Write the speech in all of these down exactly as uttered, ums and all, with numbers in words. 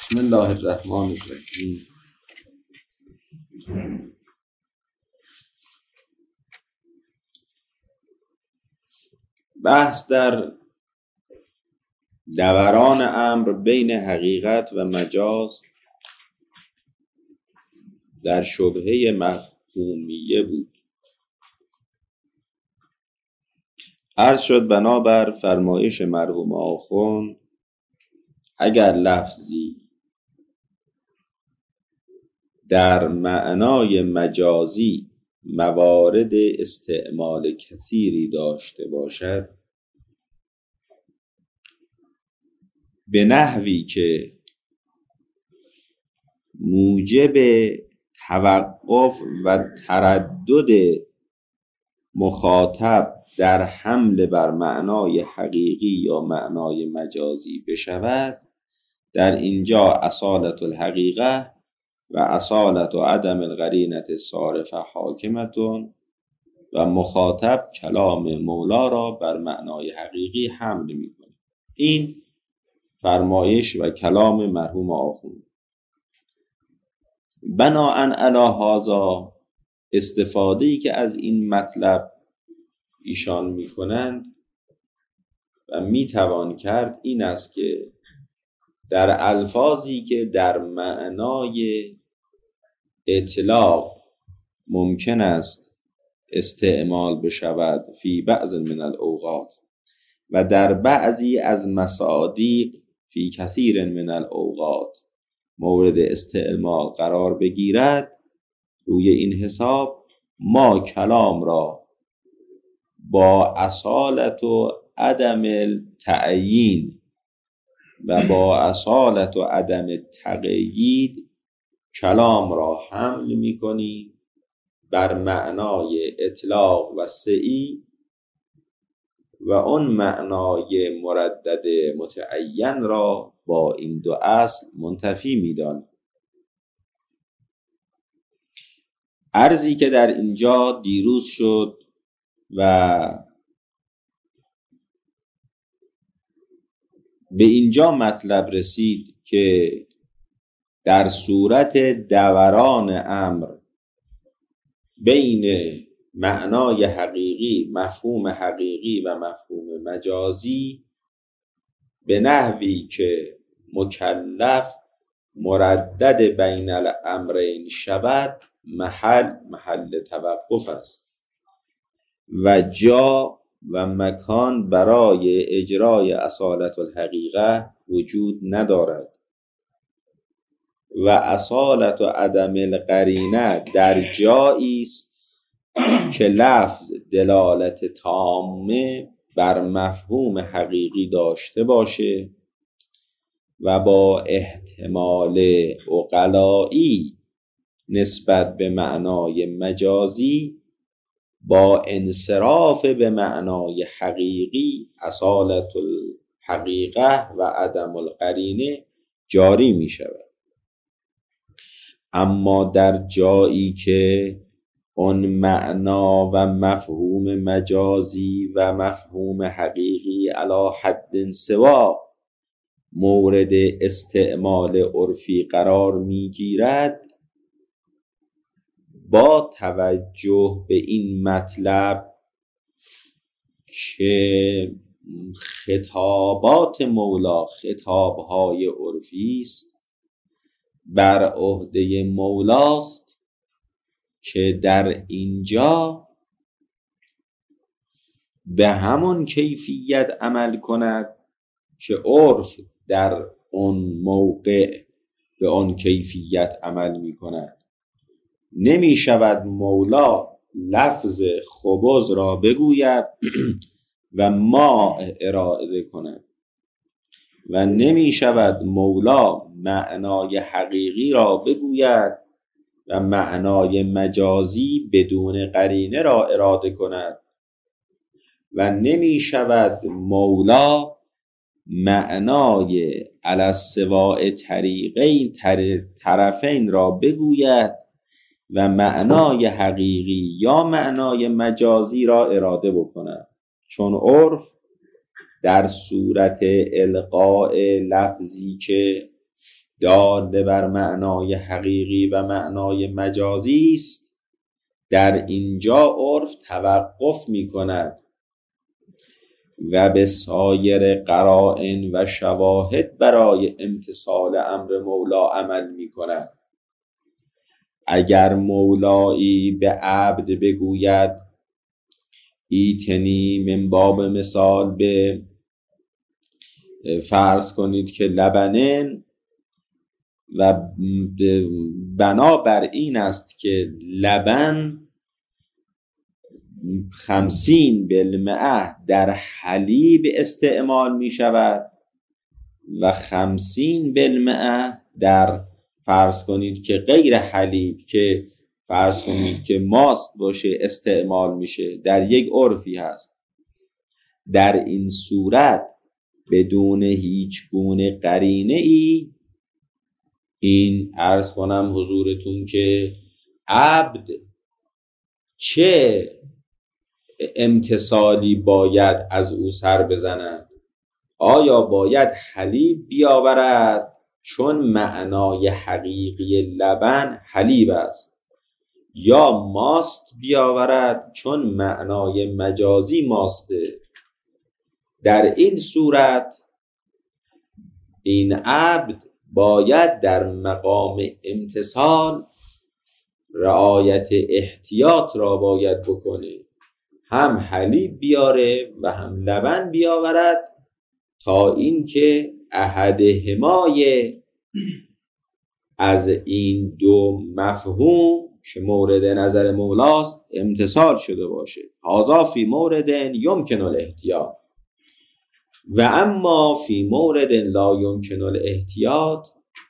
بسم الله الرحمن الرحیم. بحث در دوران امر بین حقیقت و مجاز در شبهه مفهومیه بود. عرض شد بنابر فرمایش مرحوم آخوند اگر لفظی در معنای مجازی موارد استعمال کثیری داشته باشد به نحوی که موجب توقف و تردد مخاطب در حمل بر معنای حقیقی یا معنای مجازی بشود، در اینجا اصالت الحقیقه و اصالت و عدم القرینت صارفه حاکمتون و مخاطب کلام مولا را بر معنای حقیقی حمل میکنه. این فرمایش و کلام مرحوم آخوند. بناءً علی هذا استفاده‌ای که از این مطلب ایشان میکنند و میتوان کرد این است که در الفاظی که در معنای اطلاق ممکن است استعمال بشود فی بعض من الاوقات و در بعضی از مصادیق فی کثیر من الاوقات مورد استعمال قرار بگیرد، روی این حساب ما کلام را با اصالت و عدم التعیین و با اصالت و عدم تقیید کلام را حمل می‌کنیم بر معنای اطلاق و سعی و اون معنای مردد متعین را با این دو اصل منتفی می‌دانیم. عرضی که در اینجا دیروز شد و به اینجا مطلب رسید که در صورت دوران امر بین معنای حقیقی، مفهوم حقیقی و مفهوم مجازی به نحوی که مکلف مردد بین الامرین شود محل محل توقف است و جا و مکان برای اجرای اصالت الحقیقه وجود ندارد و اصالت و عدم القرینه در جایی است که لفظ دلالت تامه بر مفهوم حقیقی داشته باشه و با احتمال عقلایی نسبت به معنای مجازی با انصراف به معنای حقیقی اصالت الحقیقه و عدم القرینه جاری می شود. اما در جایی که اون معنا و مفهوم مجازی و مفهوم حقیقی علی حد سوا مورد استعمال عرفی قرار می گیرد، با توجه به این مطلب که خطابات مولا خطابهای عرفی است، بر عهده مولاست که در اینجا به همون کیفیت عمل کند که عرف در اون موقع به اون کیفیت عمل می کند. نمی شود مولا لفظ خبز را بگوید و ما ارائه کند و نمی شود مولا معنای حقیقی را بگوید و معنای مجازی بدون قرینه را اراده کند و نمی شود مولا معنای علی السواء طریقین طرفین را بگوید و معنای حقیقی یا معنای مجازی را اراده بکند، چون عرف در صورت القاء لفظی که دال بر معنای حقیقی و معنای مجازی است، در اینجا عرف توقف می کند و به سایر قرائن و شواهد برای امتثال امر مولا عمل می کند. اگر مولایی به عبد بگوید ایتنی من باب مثال به فرض کنید که لبنن و بنابر این است که لبن خمسین بالمئه در حلیب استعمال می شود و خمسین بالمئه در فرض کنید که غیر حلیب که فرض کنید که ماست باشه استعمال میشه، در یک عرفی هست. در این صورت بدون هیچ گونه قرینه ای این عرض کنم حضورتون که عبد چه امتثالی باید از او سر بزند؟ آیا باید حلیب بیاورد چون معنای حقیقی لبن حلیب است، یا ماست بیاورد چون معنای مجازی ماسته؟ در این صورت این عبد باید در مقام امتثال رعایت احتیاط را باید بکنه، هم حلیب بیاره و هم لبن بیاورد تا اینکه احدهمای از این دو مفهوم که مورد نظر مولاست امتثال شده باشه. هذا فی مورد یمکن الاحتیاط و اما فی مورد لا یمکن الاحتیاط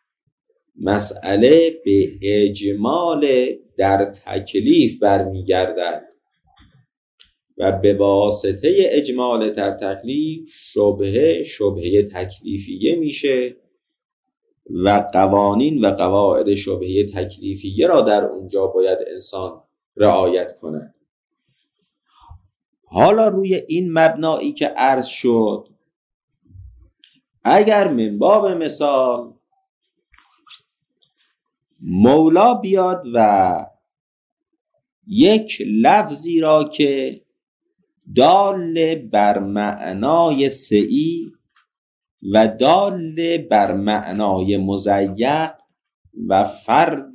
مسئله به اجمال در تکلیف برمیگردد و به واسطه اجمال در تکلیف شبهه شبهه تکلیفیه میشه و قوانین و قواعد شبهه تکلیفیه را در اونجا باید انسان رعایت کند. حالا روی این مبنایی که عرض شد، اگر من باب مثال مولا بیاد و یک لفظی را که دال بر معنای سعی و دال بر معنای مضیق و فرد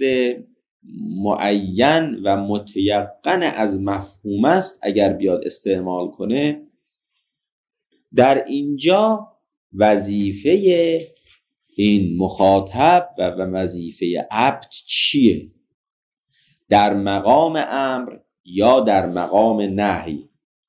معین و متیقن از مفهوم است اگر بیاد استعمال کنه، در اینجا وظیفه این مخاطب و وظیفه عبد چیه؟ در مقام امر یا در مقام نهی؟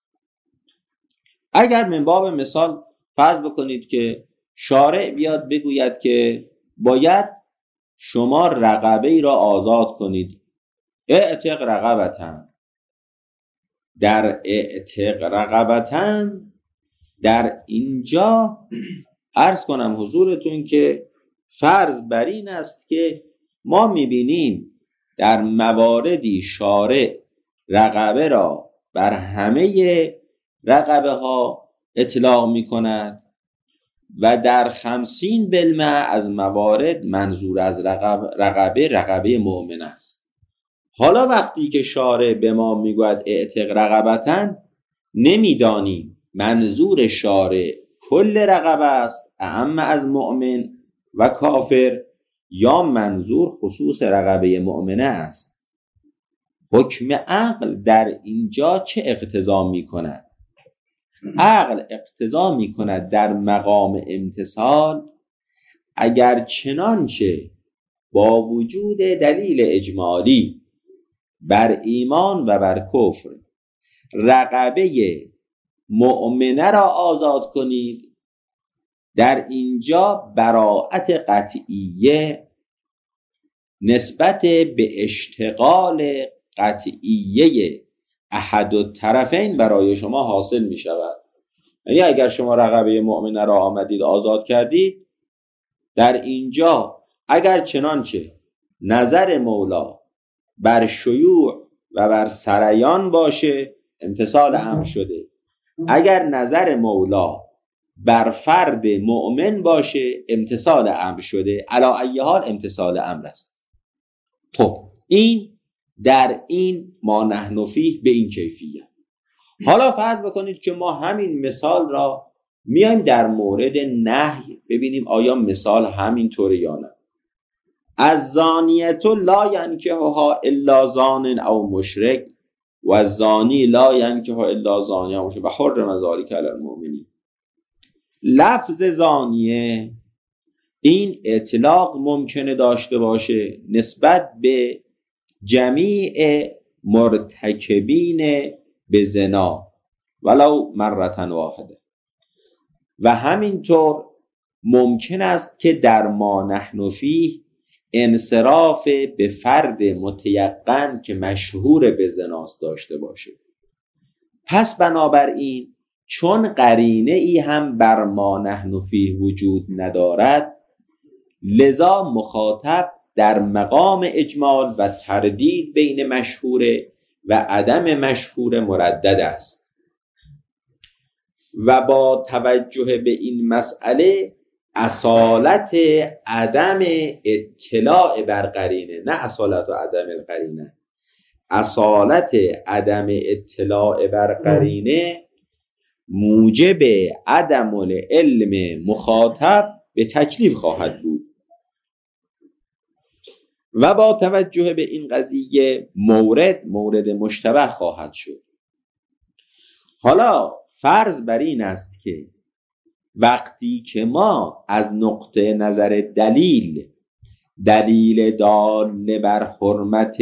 اگر من باب مثال فرض بکنید که شارع بیاد بگوید که باید شما رقبه ای را آزاد کنید، اعتق رقبتن، در اعتق رقبتن در اینجا عرض کنم حضورتون که فرض بر این است که ما میبینیم در مواردی شارع رقبه را بر همه رقبه ها اطلاق می کند و در خمسین بالمئه از موارد منظور از رقبه رقبه, رقبه مؤمن است. حالا وقتی که شارع به ما میگوید اعتق رقبتن، نمیدانیم منظور شارع کل رقبه است اعم از مؤمن و کافر یا منظور خصوص رقبه مؤمنه است. حکم عقل در اینجا چه اقتضا می کند؟ عقل اقتضا می کند در مقام امتثال اگر چنانچه با وجود دلیل اجمالی بر ایمان و بر کفر رقبه مؤمنه را آزاد کنید، در اینجا براءت قطعیه نسبت به اشتغال قطعیه احد الطرفین برای شما حاصل می شود. یعنی اگر شما رقبه مؤمنه را آمدید آزاد کردید، در اینجا اگر چنانچه نظر مولا بر شیوع و بر سریان باشه امتثال امر شده، اگر نظر مولا بر فرد مؤمن باشه امتثال امر شده، علی ای حال امتثال امر است. خب این در این ما نحن فیه به این کیفیت. حالا فرض بکنید که ما همین مثال را میایم در مورد نهی ببینیم آیا مثال همین طوره یا نه. از زانیت لا ینکحها الا زان او مشرک و زانی لا ینکحها الا زانی او مشرک و حرم ذلک علی المؤمنین. لفظ زانیه این اطلاق ممکنه داشته باشه نسبت به جمیع مرتکبین به زنا ولو مرتن واحده، و همینطور ممکن است که در ما نحن فیه انصراف به فرد متیقن که مشهور به زناست داشته باشه. پس بنابراین چون قرینه ای هم بر ما نحن فیه وجود ندارد، لذا مخاطب در مقام اجمال و تردید بین مشهور و عدم مشهور مردد است. و با توجه به این مسئله اصالت عدم اطلاع بر قرینه، نه اصالت و عدم القرینه، اصالت عدم اطلاع بر قرینه موجب عدم العلم مخاطب به تکلیف خواهد بود. و با توجه به این قضیه مورد مورد مشتبه خواهد شد. حالا فرض بر این است که وقتی که ما از نقطه نظر دلیل دلیل دال بر حرمت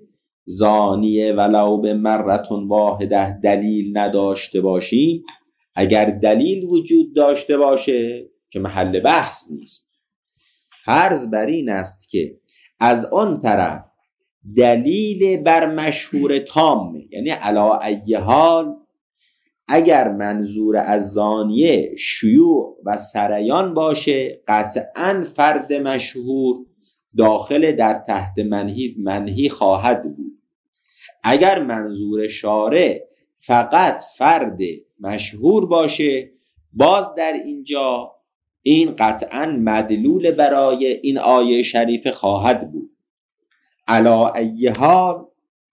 زانیه ولو به مرتون واحده دلیل نداشته باشیم، اگر دلیل وجود داشته باشه که محل بحث نیست، فرض بر این است که از آن طرف دلیل بر مشهور تام، یعنی علی ای حال اگر منظور از زانیه شیوع و سریان باشه قطعاً فرد مشهور داخل در تحت منهی منهی خواهد بود. اگر منظور شارع فقط فرد مشهور باشه، باز در اینجا این قطعاً مدلول برای این آیه شریف خواهد بود. علی ای حال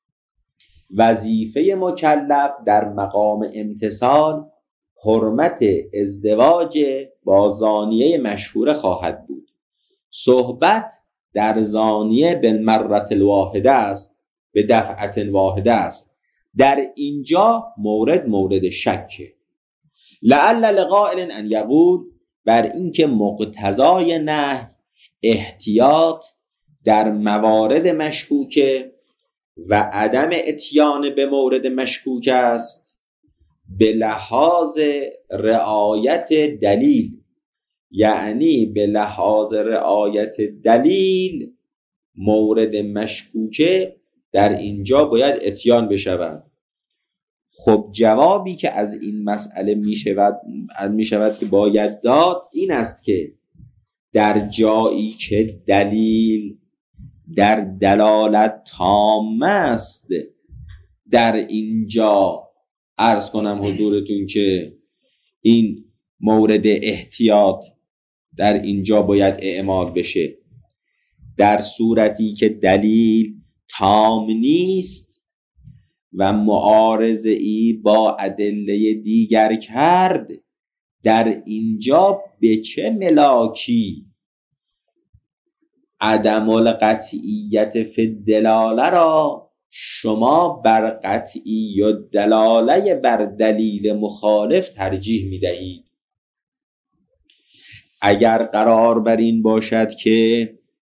وظیفه مکلف در مقام امتثال حرمت ازدواج با زانیه مشهور خواهد بود. صحبت در زانیه بالمرة الواحده است، به دفعت واحده است. در اینجا مورد مورد شکه. لعل لقائل ان یقول، بر اینکه مقتضای نهی احتیاط در موارد مشکوکه و عدم اتیان به مورد مشکوک است، به لحاظ رعایت دلیل، یعنی به لحاظ رعایت دلیل مورد مشکوکه در اینجا باید اتیان بشود. خب جوابی که از این مسئله می شود می شود که باید داد این است که در جایی که دلیل در دلالت تام است، در اینجا عرض کنم حضورتون که این مورد احتیاط در اینجا باید اعمال بشه. در صورتی که دلیل تام نیست و معارضه ای با ادله دیگر کرد، در اینجا به چه ملاکی عدم القطعیت فی الدلاله را شما بر قطعی و دلاله بر دلیل مخالف ترجیح می دهید؟ اگر قرار بر این باشد که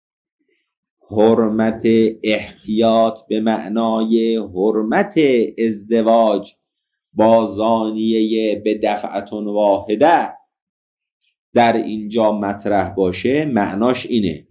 حرمت احتیاط به معنای حرمت ازدواج با زانیه به دفعتون واحده در اینجا مطرح باشه، معناش اینه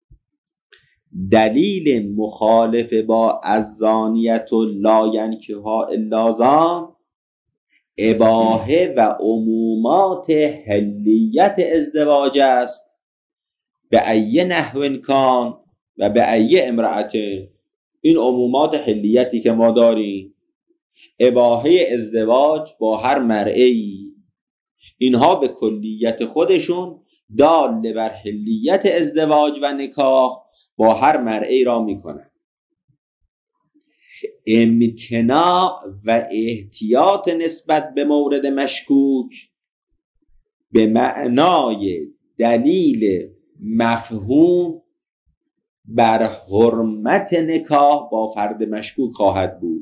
دلیل مخالف با الزانیة لا ینکحها الا زان اباحه و عمومات حلیت ازدواج است، به ای نحو کان و به ای امرأت. این عمومات حلیتی که ما داریم، اباحه ازدواج با هر مرئی اینها به کلیت خودشون دال بر حلیت ازدواج و نکاح با هر مرئی را میکنن. امتناع و احتیاط نسبت به مورد مشکوک به معنای دلیل مفهوم بر حرمت نکاح با فرد مشکوک خواهد بود.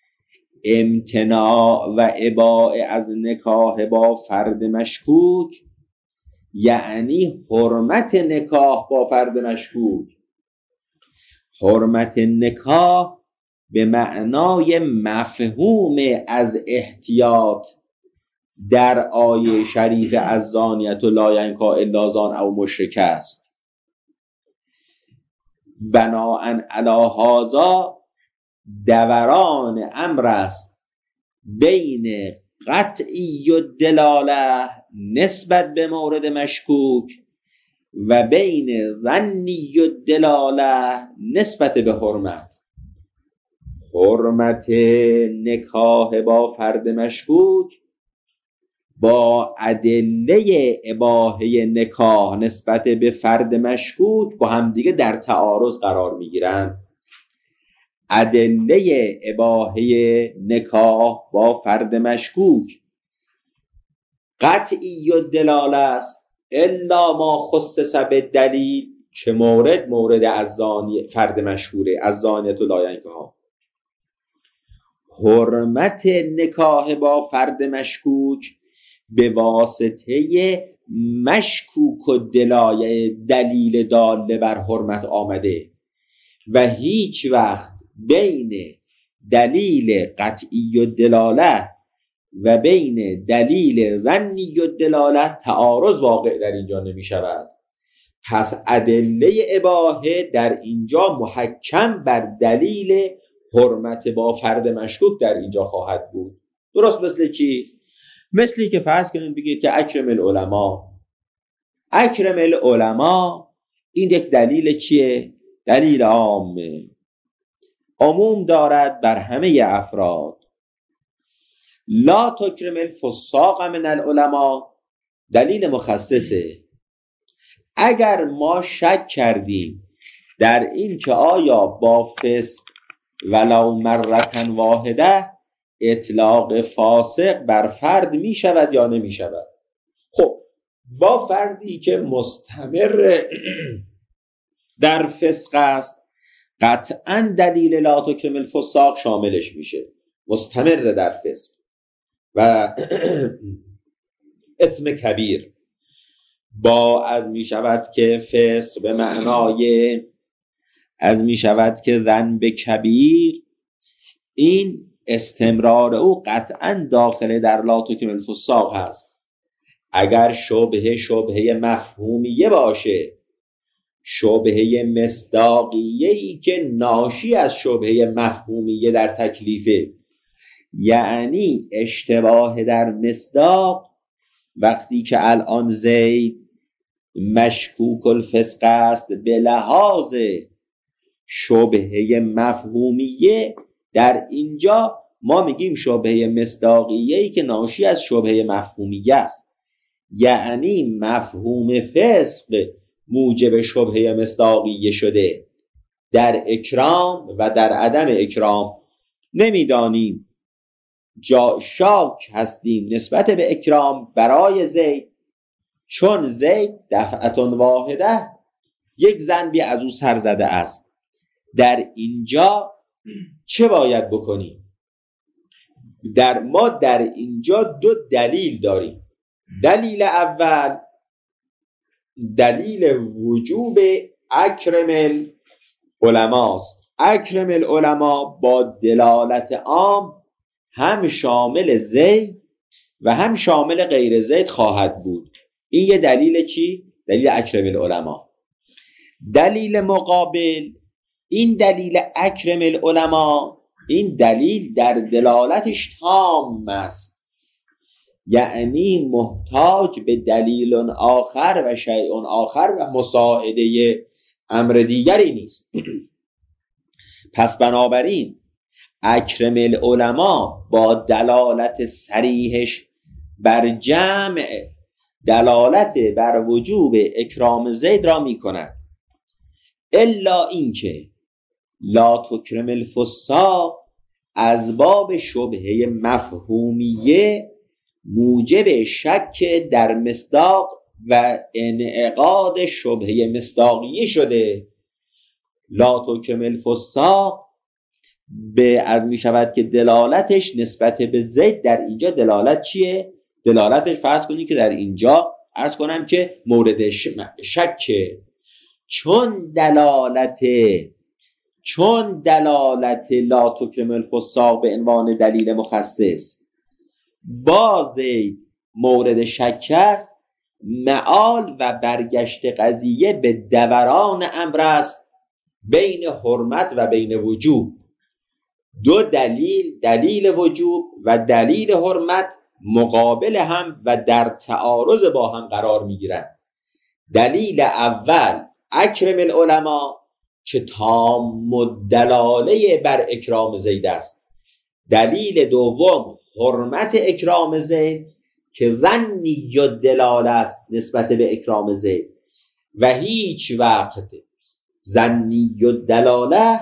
امتناع و اباء از نکاح با فرد مشکوک یعنی حرمت نکاح با فرد مشکوک. حرمت نکاح به معنای مفهوم از احتیاط در آیه شریف از زانیت و لا ینکح الا زان او مشرک است. بناءً علی هذا دوران امر است بین قطعی و دلاله نسبت به مورد مشکوک و بین ظنی و دلاله نسبت به حرمت. حرمت نکاح با فرد مشکوک با ادله اباحه نکاح نسبت به فرد مشکوک با همدیگه در تعارض قرار میگیرن. ادله اباحه نکاح با فرد مشکوک قطعی و دلاله است الا ما خصص به دلیل که مورد مورد از زانی فرد مشهوره از زانیت و لا ینکح. حرمت نکاح با فرد مشکوک به واسطه مشکوک و دلایل دلیل داله بر حرمت آمده و هیچ وقت بین دلیل قطعی و دلاله و بین دلیل ظنی و دلاله تعارض واقع در اینجا نمی شود. پس ادله اباحه در اینجا محکم بر دلیل حرمت با فرد مشکوک در اینجا خواهد بود. درست مثل چی؟ مثلی که فرض کنیم بگید که اکرم العلماء. اکرم العلماء این یک دلیل چیه؟ دلیل عامه، عموم دارد بر همه افراد. لا تکرم الفساق من العلماء دلیل مخصصه. اگر ما شک کردیم در این که آیا با فسق ولو مرتن واحده اطلاق فاسق بر فرد می شود یا نمی شود، خب با فردی که مستمر در فسق است قطعا دلیل لا تکرم الفساق شاملش میشه. مستمر در فسق و اثم کبیر با از می شود که فسق به معنای از می شود که ذنب کبیر، این استمرار او قطعا داخل در لا تکرم الفساق هست. اگر شبهه شبهه مفهومیه باشه، شبهه مصداقیه‌ای که ناشی از شبهه مفهومیه در تکلیفه، یعنی اشتباه در مصداق وقتی که الان زید مشکوک الفسق است به لحاظ شبهه مفهومیه، در اینجا ما میگیم شبهه مصداقیه‌ای که ناشی از شبهه مفهومیه است، یعنی مفهوم فسق موجب شبهه مصداقیه شده. در اکرام و در عدم اکرام نمیدانیم، جا شاک هستیم نسبت به اکرام برای زید، چون زید دفعتون واحده یک ذنبی از او سر زده است. در اینجا چه باید بکنیم؟ در ما در اینجا دو دلیل داریم. دلیل اول دلیل وجوب اکرم العلماء است. اکرم العلماء با دلالت عام هم شامل زید و هم شامل غیر زید خواهد بود. این یه دلیل چی؟ دلیل اکرم العلماء. دلیل مقابل این دلیل اکرم العلماء، این دلیل در دلالتش تام است، یعنی محتاج به دلیل آخر و شیء آخر و مساعده امر دیگری نیست. پس بنابراین اکرم العلماء با دلالت صریحش بر جمع دلالت بر وجوب اکرام زید را می کند، الا اینکه لا تکرم الفساق از باب شبهه مفهومیه موجب شک در مصداق و انعقاد شبهه مصداقیه شده. لا تکرم الفساق به از می شود که دلالتش نسبت به زید در اینجا دلالت چیه؟ دلالتش فرض کنید که در اینجا عرض کنم که مورد شکه، چون دلالت چون دلالت لا تکرم الفساق به عنوان دلیل مخصص با زید مورد شک است، معال و برگشت قضیه به دوران امر است بین حرمت و بین وجوب. دو دلیل، دلیل وجوب و دلیل حرمت مقابل هم و در تعارض با هم قرار میگیرند. دلیل اول اکرم العلماء که تام الدلاله بر اکرام زید است. دلیل دوم حرمت اکرام زید که ظنی و دلاله است نسبت به اکرام زید و هیچ وقت ظنی و دلاله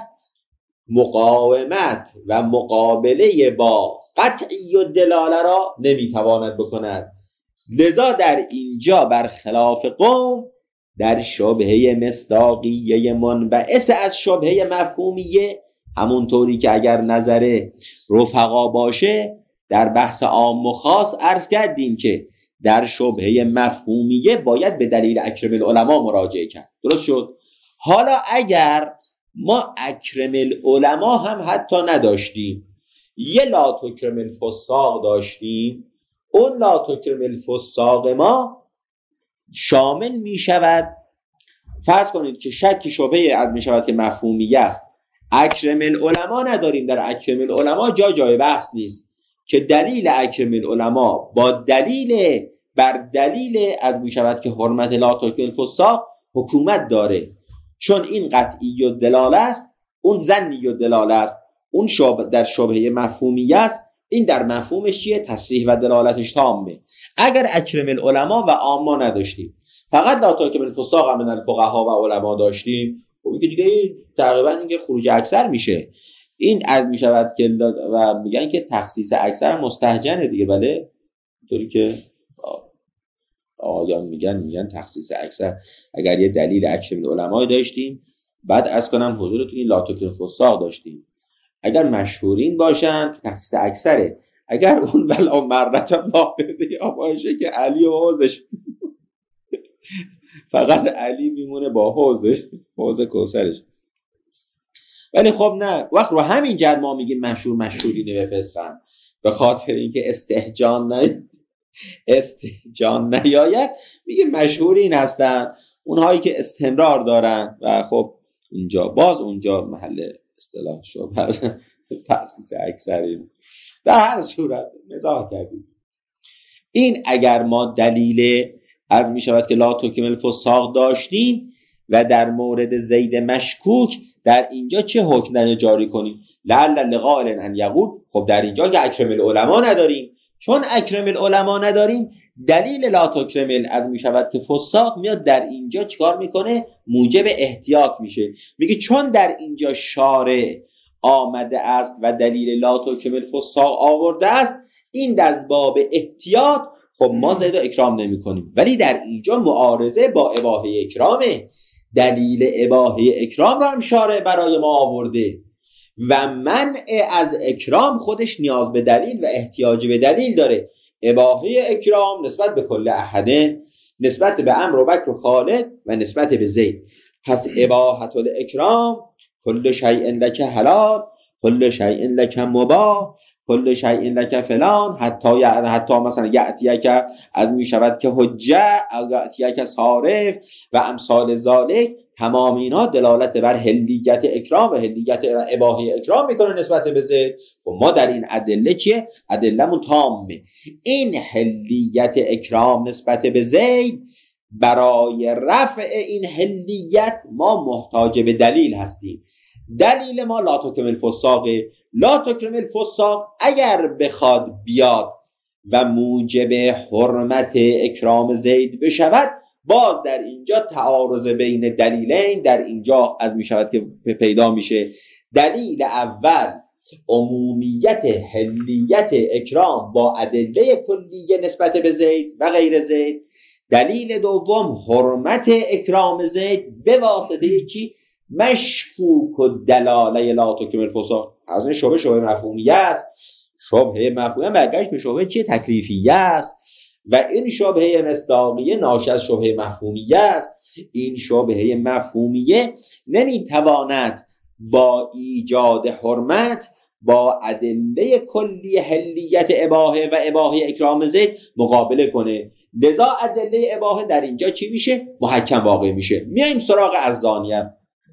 مقاومت و مقابله با قطعی و دلاله را نمیتواند بکند. لذا در اینجا برخلاف قوم در شبهه مصداقیه منبعث از شبهه مفهومیه، همونطوری که اگر نظر رفقا باشه در بحث عام و خاص عرض کردیم که در شبهه مفهومیه باید به دلیل اکرم العلماء مراجعه کرد. درست شد؟ حالا اگر ما اکرم العلماء هم حتی نداشتیم، یه لا تکرم الفساق داشتیم، اون لا تکرم الفساق ما شامل می شود، فرض کنید که شک شبهه از می شود که مفهومیه است، اکرم العلماء نداریم، در اکرم العلماء جا جای بحث نیست که دلیل اکرم العلماء با دلیل بر دلیل از می شود که حرمت لا تکرم الفساق حکومت داره، چون این قطعی و دلاله است، اون ظنی و دلاله است، اون شب در شبهه مفهومیه است، این در مفهومش چیه؟ تصریح و دلالتش تامه. اگر اکرم العلماء و عاما نداشتیم، فقط لا تکرم الفساق من الفقها و علما داشتیم، خب این که دیگه تقریبا اینکه خروج اکثر میشه. این از می شود که و میگن که تخصیص اکثر مستهجنه دیگه، بله طوری که آیان میگن میگن تخصیص اکثر. اگر یه دلیل اکرم العلماء داشتیم، بعد از کنم حضورتون این لا تکرم الفساق داشتیم، اگر مشهورین باشن تخصیص اکثره. اگر اون بلا مرت واقعه یا باشه که علی و حوزش فقط علی میمونه با حوزش، حوز کوثرش. ولی خب نه، وقت رو همین جد ما میگیم مشهور مشهورینه بفسقن، به خاطر اینکه استهجان نه استهجان نیاید میگه مشهورین هستن اونهایی که استمرار دارن و خب اونجا باز اونجا محل اصطلاح شو تخصیص اکثری. در هر صورت مزاح کردیم. این اگر ما دلیل از می شود که لا تکرم الفساق داشتیم و در مورد زید مشکوک در اینجا چه حکم جاری کنیم؟ لعل لقائل ان یقول، خب در اینجا که اکرم العلماء نداریم، چون اکرم العلماء نداریم دلیل لا تکرم از می شود که فساق میاد در اینجا چیکار میکنه؟ موجب احتیاط میشه. میگه چون در اینجا شارع آمده است و دلیل لا تکرم الفساق آورده است، این از باب احتیاط خب ما زید و اکرام نمی کنیم. ولی در اینجا معارضه با اباحه اکرامه، دلیل اباحه اکرام را هم شارع برای ما آورده و منع از اکرام خودش نیاز به دلیل و احتیاج به دلیل داره. اباحه اکرام نسبت به کل احده، نسبت به عمرو و بکر و خالد و نسبت به زید. پس اباحه الاکرام کل شیء لک حلال، کل شیء لک مباح، کل شیء لک فلان، حتی یعنی حتی مثلا یأتیه که از می شود که حجه او یأتیه که صارف و امثال ذالک، تمام اینا دلالت بر حلیت اکرام و حلیت اباحه اکرام میکنه نسبت به زید. و ما در این ادله چیه؟ ادله‌مون تامه. این حلیت اکرام نسبت به زید، برای رفع این حلیت ما محتاج به دلیل هستیم. دلیل ما لا تکرم الفساق. لا تکرم الفساق اگر بخواد بیاد و موجب حرمت اکرام زید بشود، باز در اینجا تعارض بین دلیلین در اینجا از می شود که پیدا میشه. دلیل اول عمومیت حلیت اکرام با ادله کلیه نسبت به زید و غیر زید. دلیل دوم حرمت اکرام زید به واسطه چی؟ مشکوک و دلاله لا تکمل فساد. از این شبه شبه مفهومیه است. شبه مفهومیه برگشت به شبه چیه؟ تکلیفیه است. و این شبه مصداقیه ناشی از شبه مفهومیه است. این شبه مفهومیه نمیتواند با ایجاد حرمت با ادله کلی حلیت اباحه و اباحه اکرام زید مقابله کنه. لذا ادله اباحه در اینجا چی میشه؟ محکم واقع میشه. میایم سراغ الزانیه.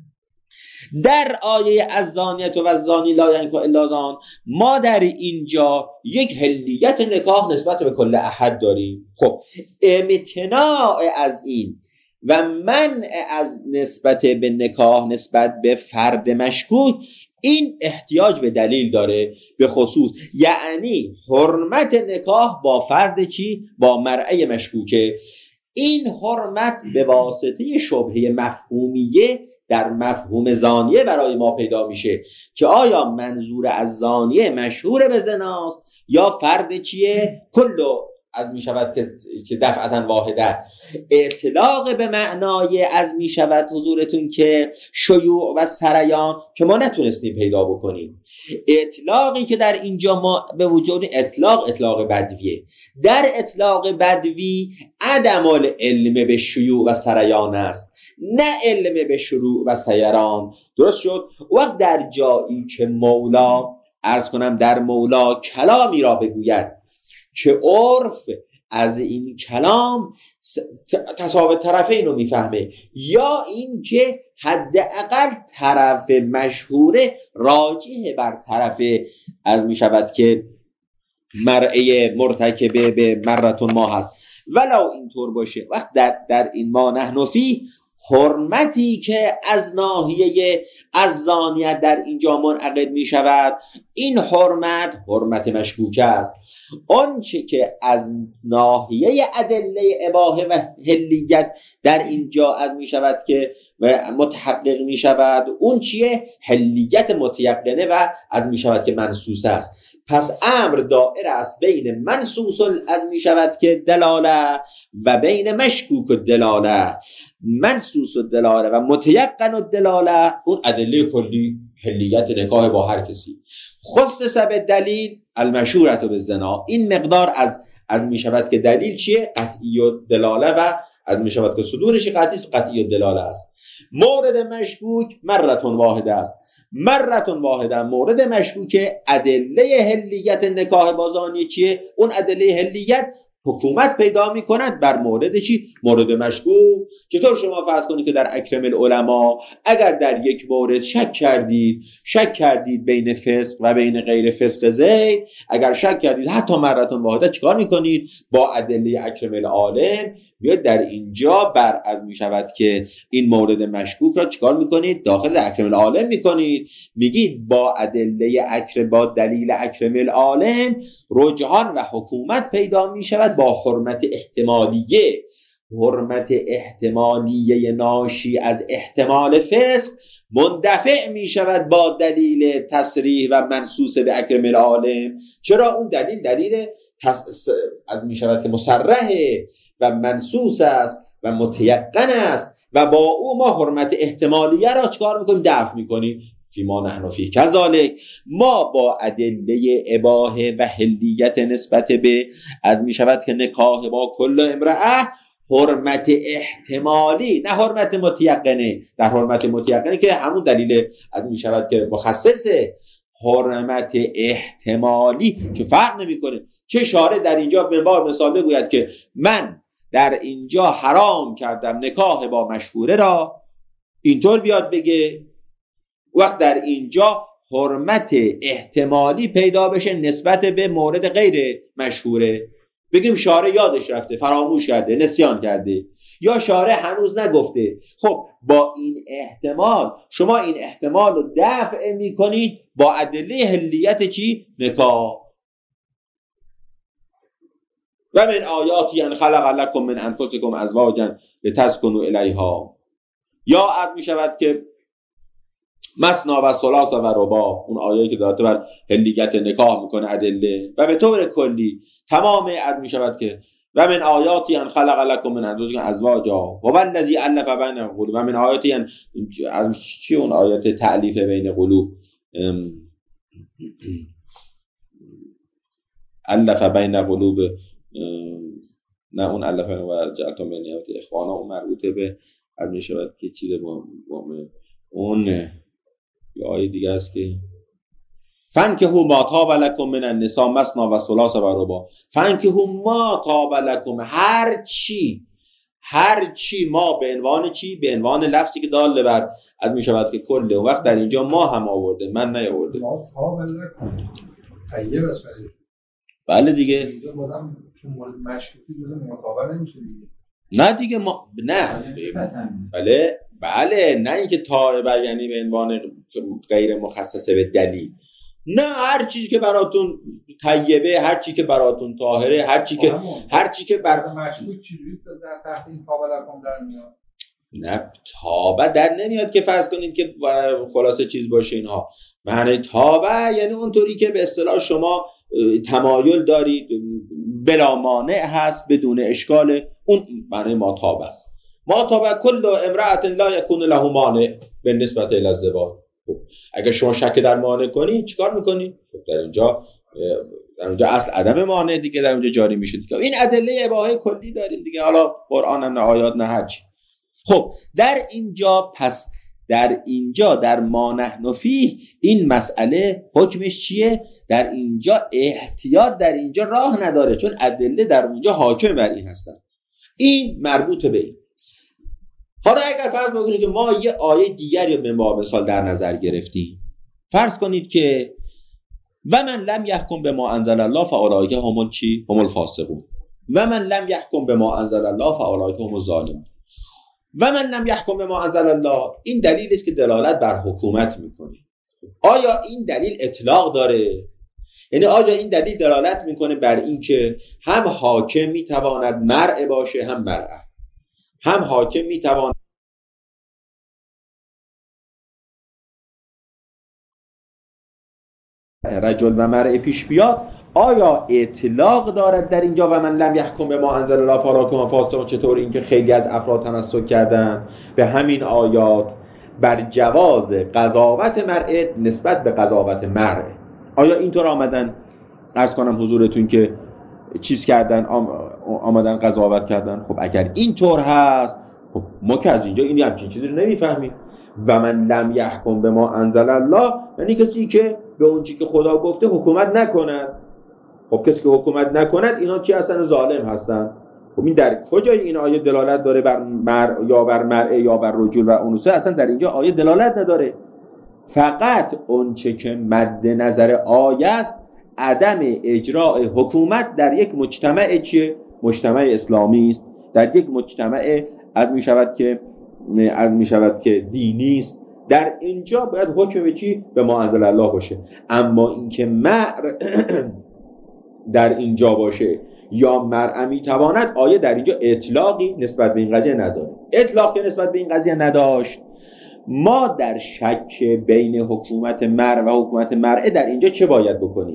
در آیه الزانیه و الزانی لا ینکح الا زان، ما در اینجا یک حلیت نکاح نسبت به کل احد داریم. خب امتناع از این و منع از نسبت به نکاح نسبت به فرد مشکوک، این احتیاج به دلیل داره، به خصوص یعنی حرمت نکاح با فرد چی؟ با مرعی مشکوکه. این حرمت به واسطه شبهه مفهومیه در مفهوم زانیه برای ما پیدا میشه که آیا منظور از زانیه مشهور به زناست یا فرد چیه؟ کلو از می شود که دفعتا واحده. اطلاق به معنای از می شود حضورتون که شیوع و سریان که ما نتونستیم پیدا بکنیم. اطلاقی که در اینجا ما به وجود اطلاق اطلاق بدویه. در اطلاق بدوی عدم العلم به شیوع و سریان است، نه علم به شروع و سیران. درست شد؟ وقت در جایی که مولا عرض کنم در مولا کلامی را بگوید که عرف از این کلام تساوی طرفین رو میفهمه، یا این که حداقل طرف مشهوره راجح بر طرف از میشود که مرعی مرتکبه به مرتون ما هست، ولو اینطور باشه. وقت در, در این ما نحن فیه، حرمتی که از ناحیه از زانیت در اینجا منعقد می شود، این حرمت حرمت مشکوک است. آنچه که از ناحیه ادله اباحه و حلیت در اینجا از می شود که متحقق می شود، اون چیه؟ حلیت متیقنه و از می شود که منصوص است. پس امر دائر است بین منصوص از می شود که دلاله و بین مشکوک و دلاله. منصوص و دلاله و متیقن و دلاله اون ادله کلی حلیت نکاح با هر کسی. خصص به دلیل المشورت به زنا، این مقدار از از می شود که دلیل چیه؟ قطعی و دلاله و از می شود که صدورش قطعی قطعی و دلاله است. مورد مشکوک مرتون واحده است. مرتون واحده مورد مشکوک ادله حلیت نکاح بازانی چیه؟ اون ادله حلیت حکومت پیدا می کند بر مورد چی؟ مورد مشکوک. چطور شما فرض کنید که در اکرم العلماء اگر در یک مورد شک کردید شک کردید بین فسق و بین غیر فسق زید، اگر شک کردید حتی مرتون واحده، چیکار میکنید؟ با ادله اکرم العالم بیاد در اینجا بر از می شود که این مورد مشکوک را چیکار میکنید؟ داخل اکرم العالم میکنید، میگید با ادله اکرم با دلیل اکرم العالم رجحان و حکومت پیدا می شود با حرمت احتمالیه. حرمت احتمالیه ناشی از احتمال فسق مندفع می شود با دلیل تصریح و منصوص به اکرم العالم. چرا؟ اون دلیل دلیل تص... می شود که مصرحه و منصوص است و متیقن است و با او ما حرمت احتمالیه را چکار میکنیم؟ دفع میکنیم. فیما نحن فیه کذالک، ما با ادله اباحه و حلیت نسبت به از میشود که نکاح با کل امرأه حرمت احتمالی، نه حرمت متیقنه. در حرمت متیقنه که همون دلیل از میشود که مخصصه، حرمت احتمالی که فرق نمیکنه. چه شارع در اینجا به بار مثال بگوید که من در اینجا حرام کردم نکاح با مشهوره را، اینطور بیاد بگه، وقت در اینجا حرمت احتمالی پیدا بشه نسبت به مورد غیر مشهوره، بگیم شارع یادش رفته، فراموش کرده، نسیان کرده، یا شارع هنوز نگفته. خب با این احتمال شما این احتمال رو دفع می کنید با ادله حلیت چی؟ نکاح. و من آیاتی ان خلق لکم من انفسکم ازواجا لتسکنوا الیها. یا عد می شود که مثنا و ثلاث و رباع، اون آیه‌ای که داره بر هلیت نکاح میکنه ادله، و به طور کلی تمام عد می شود که و من آیاتی ان خلق لکم من انفسکم ازواجا و الذی الف بین القلوب. و من آیاتی ان از چی اون آیات تألیف بین قلوب، الف بین قلوب، نه اون الف و جعلتم من نیات اخوانا، اون مربوطه به از می شود که چیز با, با اون یه آیه دیگه است که فانکحوا ما طاب لکم من النساء مثنی و ثلاث و رباع. فانکحوا ما طاب لکم، هر چی هر چی، ما به عنوان چی؟ به عنوان لفظی که دال بر از می شود که کله. اون وقت در اینجا ما هم آورده، من نیاورده. ما طاب لکم طیب است. بله دیگه اینجا بازم چون مورد مشکوکی جز مطابق نمیشه دیگه. نه دیگه ما نه بله بله نه اینکه طایبه یعنی به عنوان غیر مخصصه به دلیل، نه هر چیزی که براتون طیبه، هر چیزی که براتون طاهره، هر چیزی که هر چیزی که بر مشکوک چجوری در تحت این طابه لکم در میاد؟ نه طابه در نمیاد که فرض کنید که خلاصه چیز باشه. اینها معنی طابه یعنی اونطوری که به اصطلاح شما تمایل دارید، بلا مانع هست، بدون اشکال، اون معنی ما طابه است. ما طابه کل امرأة لا یکون له مانع به نسبت الی الزواج. خب اگر شما شک در مانع کنی چیکار میکنی؟ خب در اینجا در اونجا اصل عدم مانع دیگه در اونجا جاری میشه دیگه. این ادله اباحه کلی داریم دیگه، حالا قرآن هم نه آیات نه هرچی. خب در اینجا پس در اینجا در ما نحن فیه این مسئله حکمش چیه؟ در اینجا احتیاط در اینجا راه نداره، چون ادله در اونجا حاکم بر این هستن. این مربوط به این. حالا اگر فرض بکنید که ما یه آیه دیگری به ما مثال در نظر گرفتیم، فرض کنید که و من لم یحکم بما انزل الله فاولئک هم چی؟ هم الفاسقون. و من لم یحکم بما انزل الله فاولئک هم الظالمون. و من لم یحکم بما انزل الله، این دلیل است که دلالت بر حکومت میکنه. آیا این دلیل اطلاق داره؟ یعنی آیا این دلیل دلالت میکنه بر این که هم حاکم میتواند مرء باشه هم مرأه، هم حاکم میتواند رجل و مرء پیش بیاد؟ آیا اطلاق دارد در اینجا و من لم یحکم بما انزل الله فاولئک هم فاسقون؟ چطور اینکه خیلی از افراد تمسک کردن به همین آیات بر جواز قضاوت مرء نسبت به قضاوت مرء؟ آیا اینطور آمدن عرض کنم حضورتون که چیز کردن، آمدن قضاوت کردن؟ خب اگر اینطور هست، خب ما که از اینجا این همچین چیزی رو نمیفهمیم. و من لم یحکم بما انزل الله یعنی کسی که به اون چیزی که خدا گفته حکومت نکند. خب کسی که حکومت نکند اینا چی هستن؟ ظالم هستن. خب این در کجای این آیه دلالت داره بر مر یا بر مرء یا بر رجل و انوثه؟ اصلا در اینجا آیه دلالت نداره. فقط اون چه که مد نظر آیه است عدم اجراء حکومت در یک مجتمع چیه؟ مجتمع اسلامی است، در یک مجتمع از می شود که از می شود که دینی است. در اینجا باید حکم به چی؟ به ما انزل الله باشه. اما اینکه مرء در اینجا باشه یا مرء می تواند، آیه در اینجا اطلاقی نسبت به این قضیه نداره. اطلاقی نسبت به این قضیه نداشت. ما در شک بین حکومت مرء و حکومت مرء در اینجا چه باید بکنیم؟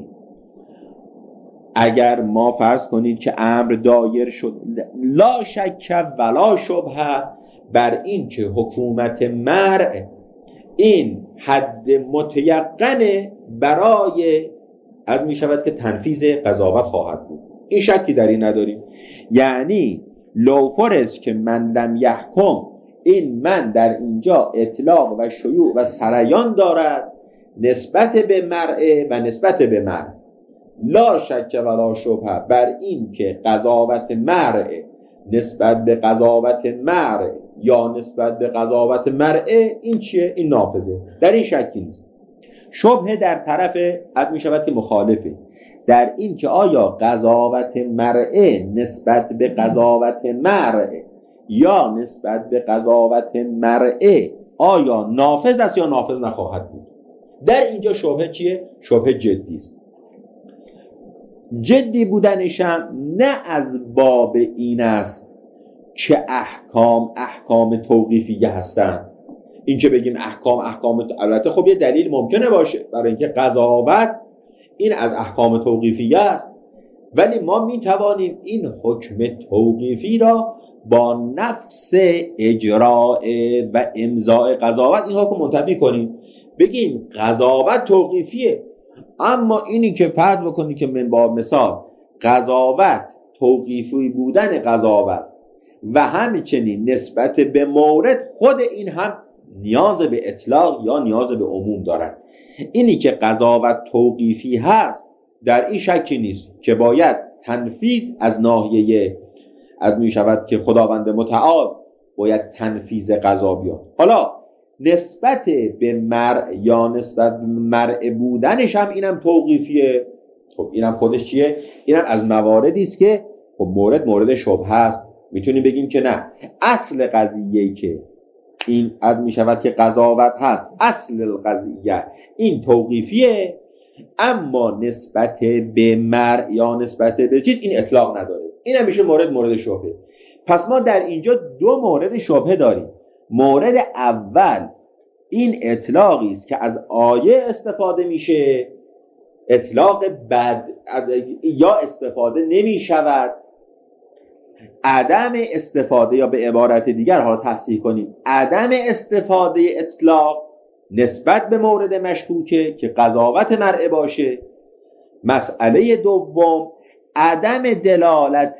اگر ما فرض کنید که امر دایر شد لا شک ولا شبهه بر این که حکومت مرء این حد متیقن برای از می شود که تنفیذ قضاوت خواهد بود، این شکی در این نداریم. یعنی لو فرض که من لم یحکم، این من در اینجا اطلاق و شیوع و سریان دارد نسبت به مرء و نسبت به مرء. لا شک ولا شبهه بر این که قضاوت مرء نسبت به قضاوت مرء یا نسبت به قضاوت مرء این چیه؟ این نافذه، در این شکی نیست. شبهه در طرف عد می شود که مخالفه، در این که آیا قضاوت مرء نسبت به قضاوت مرء یا نسبت به قضاوت مرء آیا نافذ است یا نافذ نخواهد بود. در اینجا شبهه چیه؟ شبهه جدی است. جدی بودنشم نه از باب این است که احکام احکام توقیفیه هستن. این که بگیم احکام احکام، البته خب یه دلیل ممکنه باشه برای اینکه قضاوت این از احکام توقیفیه است، ولی ما می توانیم این حکم توقیفی را با نفس اجراء و امضاء قضاوت این حکم منتفی کنیم، بگیم قضاوت توقیفیه، اما اینی که فرض بکنی که من باب مثال قضاوت توقیفی بودن قضاوت و همچنین نسبت به مورد، خود این هم نیاز به اطلاق یا نیاز به عموم دارد. اینی که قضاوت توقیفی هست در این شکی نیست که باید تنفیذ از ناحیه از می شود که خداوند متعال باید تنفیذ قضا بیاد. حالا نسبت به مرء یا نسبت به مرء بودنش هم اینم توقیفیه. خب اینم خودش چیه؟ اینم از مواردی است که خب مورد مورد شبهه است. میتونیم بگیم که نه، اصل قضیه‌ای که این از می شود که قضاوت هست، اصل القضیه این توقیفیه، اما نسبت به مرء یا نسبت به چیز این اطلاق نداره. این هم میشه مورد مورد شبهه. پس ما در اینجا دو مورد شبهه داریم. مورد اول این اطلاقی است که از آیه استفاده میشه، اطلاق بد یا استفاده نمی شود، عدم استفاده یا به عبارت دیگر ها تصحیح کنیم عدم استفاده اطلاق نسبت به مورد مشکوکه که قضاوت مرء باشه. مسئله دوم عدم دلالت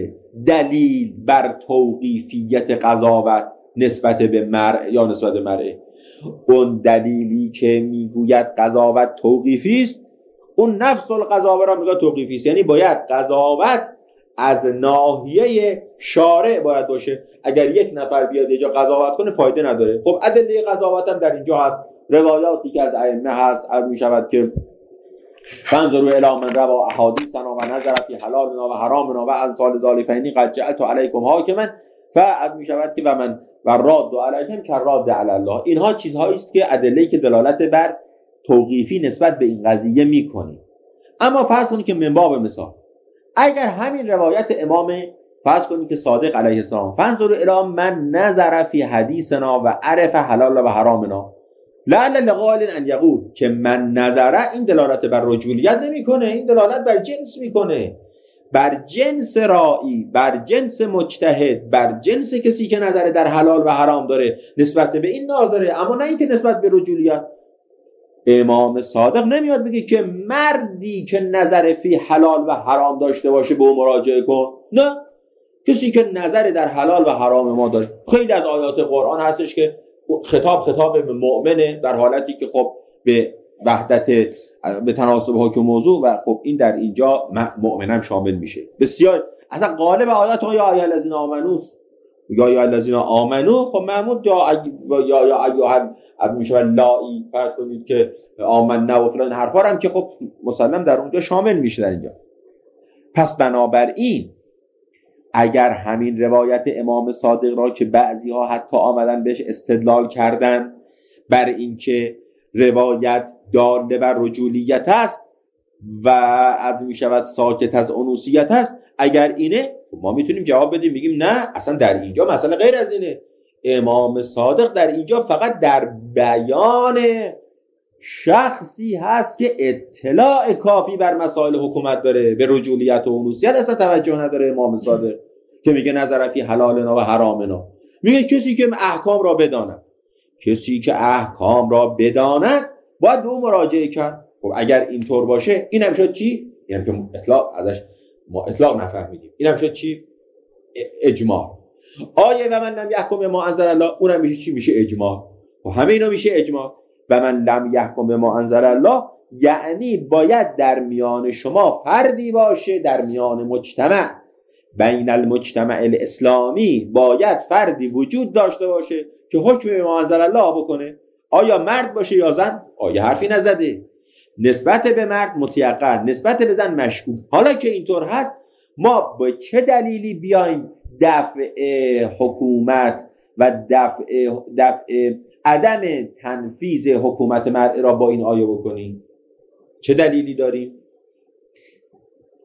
دلیل بر توقیفیت قضاوت نسبت به مرء یا نسبت به مرء. اون دلیلی که میگوید قضاوت توقیفی است، اون نفس القضاوت را میگه توقیفی است، یعنی باید قضاوت از ناحیه شارع باید باشه. اگر یک نفر بیاد اینجا قضاوت کنه فایده نداره. خب ادله قضاوت هم در اینجا هست، روایاتی که از ائمه هست، از می شود که فانظروا الی من روا احادیثنا و نظر فی حلالنا و حرامنا و امثال ذلک فانی قد جعلت علیکم حاکما، فعد می شود که و من و راد علیکم کراد علی الله. اینها چیزهایی است که ادله‌ای که دلالت بر توقیفی نسبت به این قضیه میکنه. اما فرض کنید که من باب مثال اگر همین روایت امام فرض کنید که صادق علیه السلام فانظروا الی من نظر فی حدیثنا و عرف حلال و حرامنا، لعل لقائل ان یقول که من نظره، این دلالت بر رجولیت نمیکنه، این دلالت بر جنس میکنه، بر جنس رائی، بر جنس مجتهد، بر جنس کسی که نظر در حلال و حرام داره نسبت به این ناظره، اما نه اینکه نسبت به رجولیت. امام صادق نمیاد بگه که مردی که نظر فی حلال و حرام داشته باشه به اون مراجعه کن، نه، کسی که نظر در حلال و حرام ما داره. خیلی از آیات قرآن هستش که خطاب خطاب به مؤمنه در حالتی که خب به وحدت به تناسب حکم موضوع و خب این در اینجا مؤمنم شامل میشه. بسیار اصلا غالب آیات ها یا ایها الذین آمنو یا یا الذین آمنو، خب محمود یا یا یا ایها میشه لائی فرض کنید که آمنا و فلان حرفا هم که خب مسلم در اونجا شامل میشه در اینجا. پس بنابراین اگر همین روایت امام صادق را که بعضی ها حتی آمدن بهش استدلال کردن بر اینکه روایت داله بر رجولیت است و از می شود ساکت از انوثیت است، اگر اینه ما میتونیم جواب بدیم بگیم نه، اصلا در اینجا مسئله غیر از اینه. امام صادق در اینجا فقط در بیان شخصی هست که اطلاع کافی بر مسائل حکومت داره، به رجولیت و انوثیت اصلا توجه نداره. امام صادق که میگه نظر فی حلالنا و حرامنا، میگه کسی که احکام را بداند، کسی که احکام را بداند باید به اون مراجعه کرد. خب اگر اینطور باشه این هم شد چی؟ این هم که اطلاق ازش ما اطلاق نفهمیدیم، این هم شد چی؟ اجماع. آیه و من لم یحکم ما انزل الله، اونم میشه چی؟ میشه اجماع. و همه اینا میشه اجماع. و من لم یحکم ما انزل الله یعنی باید در میان شما فردی باشه، در میان مجتمع، بین المجتمع الاسلامی باید فردی وجود داشته باشه که حکم ما انزل الله بکنه. آیا مرد باشه یا زن؟ آیه حرفی نزده. نسبت به مرد متیقن، نسبت به زن مشکوک. حالا که اینطور هست ما با چه دلیلی بیایم دفع حکومت و دفع, دفع عدم تنفیذ حکومت مرء را با این آیه بکنیم؟ چه دلیلی داریم؟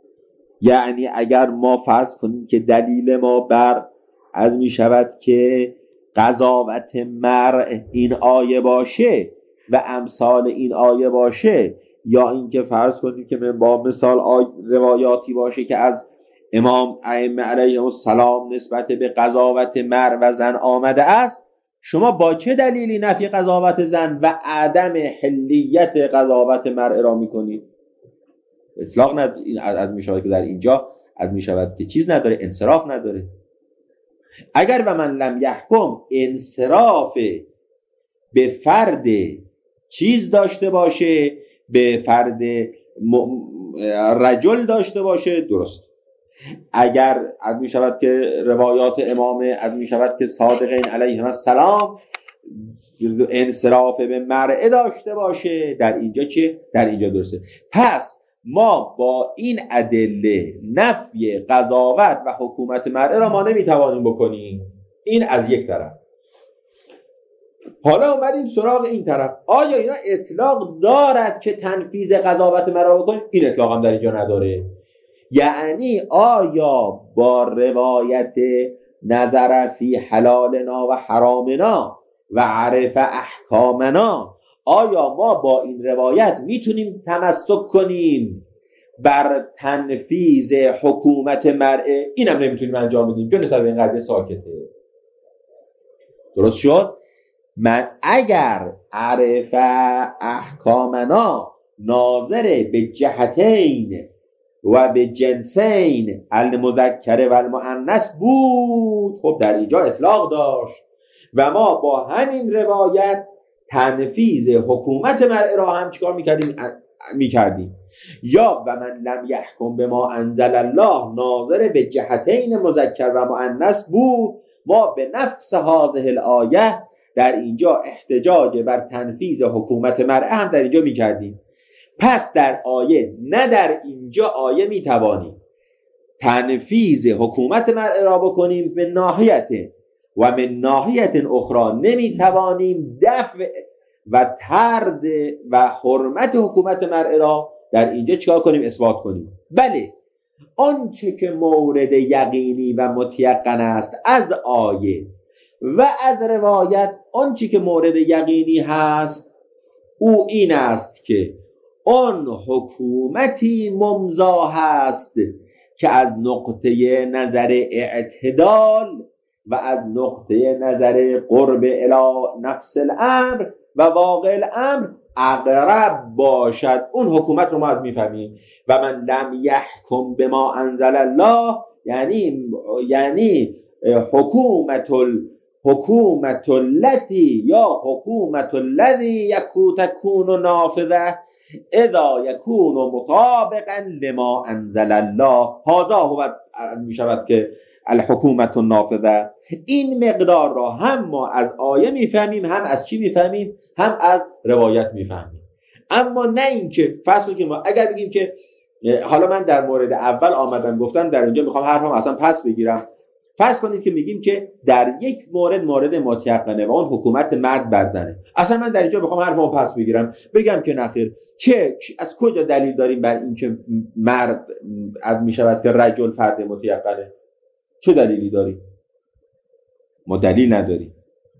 یعنی اگر ما فرض کنیم که دلیل ما بر از می شود که قضاوت مرء این آیه باشه و امثال این آیه باشه، یا اینکه فرض کنیم که من با مثال آی... روایاتی باشه که از امام ائمه علیهم السلام نسبت به قضاوت مرء و زن آمده است، شما با چه دلیلی نفی قضاوت زن و عدم حلیت قضاوت مرء را میکنید؟ اطلاق ند... از می شود که در اینجا از می شود که چیز نداره، انصراف نداره. اگر و من لم یحکم انصراف به فرد چیز داشته باشه، به فرد م... رجل داشته باشه، درست. اگر از می شود که روایات امام از می شود که صادقین علیهم السلام انصراف به مرء داشته باشه، در اینجا چه؟ در اینجا درسته. پس ما با این ادله نفی قضاوت و حکومت مرء را ما نمیتوانیم بکنیم. این از یک طرف. حالا اومدیم سراغ این طرف، آیا اینا اطلاق دارد که تنفیذ قضاوت مرء بکنیم؟ این اطلاق هم در اینجا نداره. یعنی آیا با روایت نظر فی حلالنا و حرامنا و عرف احکامنا، آیا ما با این روایت میتونیم تمسک کنیم بر تنفیذ حکومت مرء؟ اینم نمیتونیم انجام بدیم چون نسبت به این قضیه ساکته. درست شد؟ من اگر عرف احکامنا ناظر به جهتین و به جنسین المذکر و المؤنث بود، خب در اینجا اطلاق داشت و ما با همین روایت تنفیذ حکومت مرء را هم چیکار میکردیم؟ میکردیم. یا و من لم یحکم بما انزل الله ناظر به جهتین مذکر و مؤنث بود، ما به نفس هذه الآیه در اینجا احتجاج بر تنفیذ حکومت مرء هم در اینجا میکردیم. پس در آیه، نه در اینجا آیه میتوانیم تنفیذ حکومت مرء را بکنیم به ناحیت و من ناحیت اخرى نمیتوانیم دفع و طرد و حرمت حکومت مرء را در اینجا چیکار کنیم؟ اثبات کنیم. بله، آنچه که مورد یقینی و متیقن است از آیه و از روایت، آنچه که مورد یقینی هست او این است که آن حکومتی ممضا هست که از نقطه نظر اعتدال و از نقطه نظر قرب الی نفس الامر و واقع الامر اقرب باشد. اون حکومت رو ما از میفهمیم. و من لم یحکم بما انزل الله یعنی یعنی حکومت ال حکومت التي یا حکومت الذی یکو تکون نافذه اذا یکون مطابقا لما انزل الله، هذا هو می شود که الحکومت النافذه. این مقدار را هم ما از آیه میفهمیم، هم از چی میفهمیم؟ هم از روایت میفهمیم. اما نه اینکه فرض کنیم ما اگر بگیم که حالا من در مورد اول آمدم گفتم در اینجا میخوام حرفم اصلا پس بگیرم، فرض کنید که میگیم که در یک مورد مورد متیقنه و اون حکومت مرد بر زنه، اصلا من در اینجا بخوام حرفمو پس بگیرم بگم که نخیر، چه از کجا دلیل داریم بر اینکه مرد از میشود که رجل فرد متیقنه؟ چه دلیلی داریم؟ ما دلیل نداریم.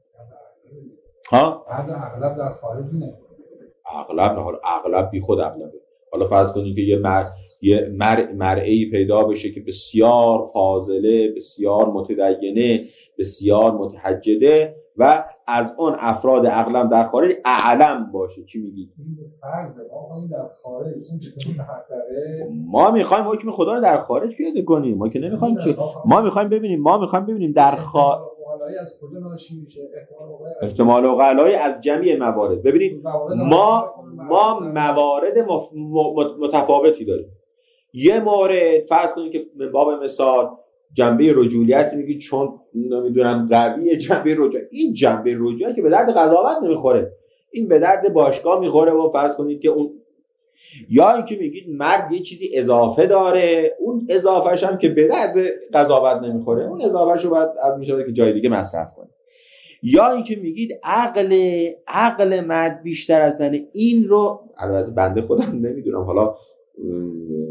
ها؟ اغلب در خارج نه. اغلب نه، حالا اغلب بی خود اغلبه. حالا فرض کنید که یه مرد یه مر... مرئی پیدا بشه که بسیار فاضله، بسیار متدینه، بسیار متحجده و از اون افراد اغلب در خارج اعلم باشه. چی میگی؟ این فرضه ما این در خارج اون چطور محققه؟ ما میخوایم حکم خدا رو در خارج پیاده کنیم، ما که نمیخوایم چی؟ ما میخوایم ببینیم ما میخوایم ببینیم در خارج از کجا ناشی میشه؟ احتمال اغلایی از جمعی موارد. ببینید ما ما موارد مف... متفاوتی داریم. یه مورد فرض کنید که باب مثال جنبه رجولیت میگی چون نمیدونم قویه جنبه رجولیت، این جنبه رجولیت که به درد قضاوت نمیخوره، این به درد باشگاه میخوره و فرض کنید که اون، یا اینکه میگید مرد یه چیزی اضافه داره، اون اضافهش هم که به درد قضاوت نمیخوره، اون اضافهش رو باید از میشه که جای دیگه مصرف کنه. یا اینکه میگید عقل عقل مرد بیشتر از زنه، این رو البته بنده خودم نمیدونم، حالا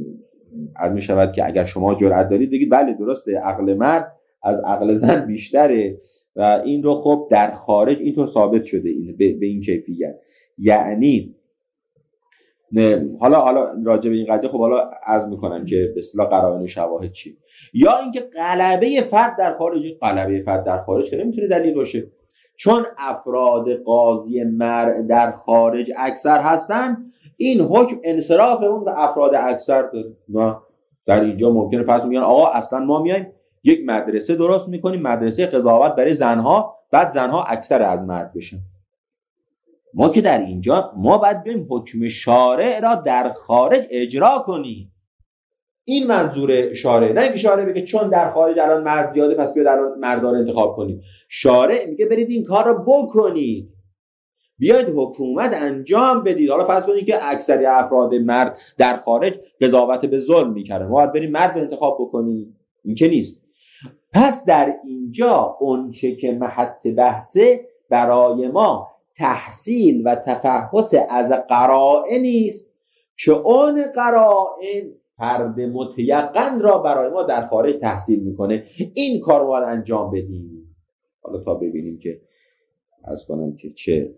از می شود که اگر شما جرأت دارید بگید بله درسته عقل مرد از عقل زن بیشتره و این رو خب در خارج اینطور ثابت شده این به, به این کیفیت. یعنی نه حالا حالا راجع به این قضیه خب حالا عرض میکنم که به اصطلاح قرائن و شواهد چی، یا اینکه غلبه فرد در خارج. غلبه فرد در خارج که نمیتونه دلیل باشه، چون افراد قاضی مرء در خارج اکثر هستن، این حکم انصراف اون به افراد اکثر داره. نه در اینجا ممکنه فرض میگن آقا اصلا ما میایم یک مدرسه درست میکنیم، مدرسه قضاوت برای زنها، بعد زنها اکثر از مرد بشن. ما که در اینجا ما باید بریم حکم شارع را در خارج اجرا کنیم. این منظور شارع، نه اینکه شارع بگه چون در خارج الان مرد زیاده پس بیاید الان مردان انتخاب کنیم. شارع میگه برید این کار رو بکنید، بیاید حکومت انجام بدید. حالا فرض کنید که اکثر افراد مرد در خارج قضاوت به ظلم میکردن، ما باید بریم مرد رو انتخاب بکنیم؟ این که نیست. پس در اینجا اون چه که محط بحثه برای ما تحصیل و تفحص از قرائن نیست که اون قرائن فرد متیقن را برای ما در خارج تحصیل میکنه. این کار رو باید انجام بدیم. حالا تا ببینیم که عرض کنم که چه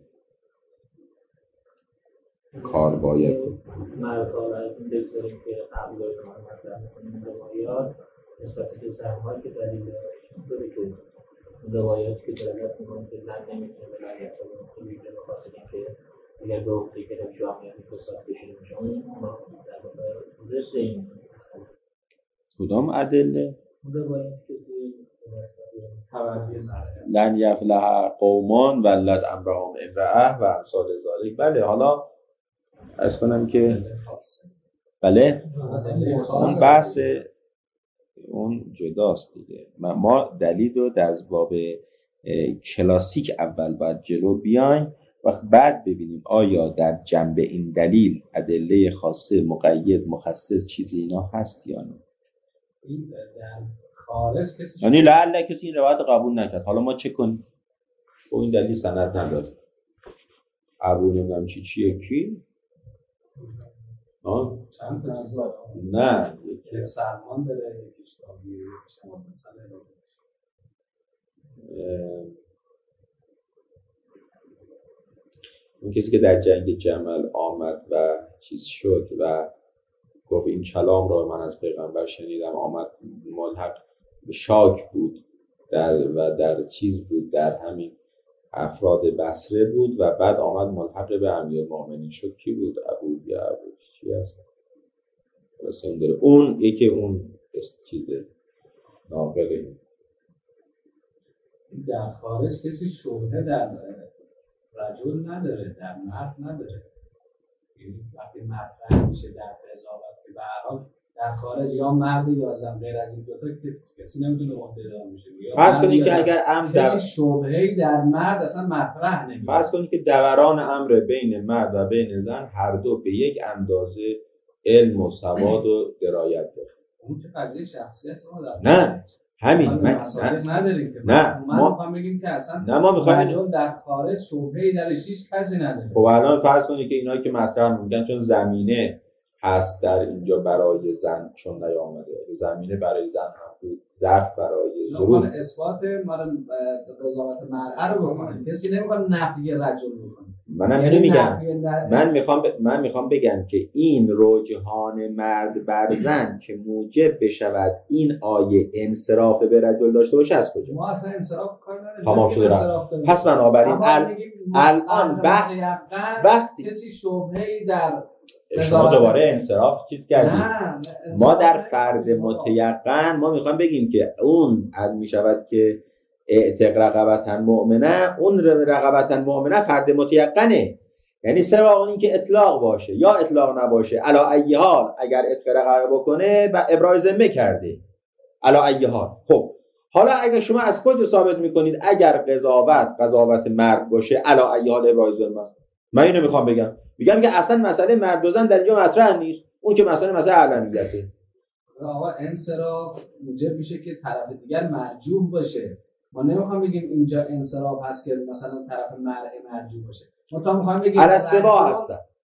کار باید مردها را از این بگذاریم که قبل باید مطرح میکنیم روایات نسبت به زن‌ها که دلیل داره که روایات که دلالت میکنه که زن نمیتونه به لعنت رو خوبی به خاطر اینکه اگر به وقتی که در جامعه فساد کشیده میشه اون در واقع ضد این کدام ادله؟ روایات که لن یفلح قومان ولد امرهم امرأه و امثال ذالک. بله حالا عرض کنم که بله اون بحث اون جداست دیگه. ما دلیل رو در باب کلاسیک اول باید جلو بیایم و بعد ببینیم آیا در جنبه این دلیل ادله خاصه مقید مخصص چیزی اینا هست یا نه. این در خارج کسی یعنی لعل کسی این روایت قبول نکرد، حالا ما چه کنیم؟ و این دلیل سند نداره. ابو نمیدونم چی چیه کی؟ آه؟ چند تا چیز داره؟ نه یکی سلمان داره، یکیش داویه، یکیش هم مثلا اون کسی که در جنگ جمل آمد و چیز شد و گفت این کلام را من از پیغمبر شنیدم، آمد ملحق به شاک بود در و در چیز بود در همین افراد بصره بود و بعد آمد ملحق به امیرالمؤمنین شد. کی بود؟ ابو یا ابو چی هست؟ واسه اون داره اون یکی اون چیزه ناقله. در خارج کسی شبهه در رجل نداره، در مرد نداره. یعنی وقتی مطرح میشه در قضاوت که به هر حال در خارج یا مرد یا زن غیر از این دوتا کسی نمیتونه عهده‌دار میشه. فرض کنید که اگر امر کسی شبهه‌ای در مرد اصلا مطرح نمیشه. فرض کنید که دوران امر بین مرد و بین زن هر دو به یک اندازه علم و سواد و درایت داره. اون که قضیه شخصی است نه همین من نداریم که نه ما میخوام بگیم که اصلا نه ما میخوایم در خارج شبهه‌ای درش هیچ کسی نداره. خب الان فرض کنید که اینایی که مطرح میگن چون زمینه هست در اینجا برای زن چون نیامده، زمینه برای زن هم بود، ظرف برای ظروف اثبات مال قضاوت مرأة رو بکنه. کسی نمیخواد نفی رجل بکنه. منم اینو میگم. من میخوام ب... من میخوام بگم که این رجحان مرد بر زن که موجب بشود این آیه انصراف به رجل داشته باشه از کجا؟ ما اصلا انصراف کار نداریم. تمام شده. پس بنابراین ال... الان بحث وقتی کسی شبهه‌ای در شما دوباره انصراف چیز کردید. ما در فرد متیقن ما میخوام بگیم که اون از میشود که اعتق رقبتن مؤمنه، اون رقبتن مؤمنه فرد متیقنه، یعنی سواء این که اطلاق باشه یا اطلاق نباشه، علا ای حال اگر اعتق رقبه بکنه و ابراز ذمه کرده علا ای حال. خب حالا اگر شما از کجا ثابت میکنید اگر قضاوت قضاوت مرد باشه علا ای حال ابراز ذمه است؟ من اینو میخوام بگم میگم که اصلا مسئله مرد و زن در اینجا مطرح نیست، اون که مسئله مسئله علمیته. آقا انصراف موجب میشه که طرف دیگر مرجوح باشه. ما نمیخوام بگیم اینجا انصراف هست که مثلا طرف مرء مرجوح باشه. ما تا میخوام بگیم علی سوا هست.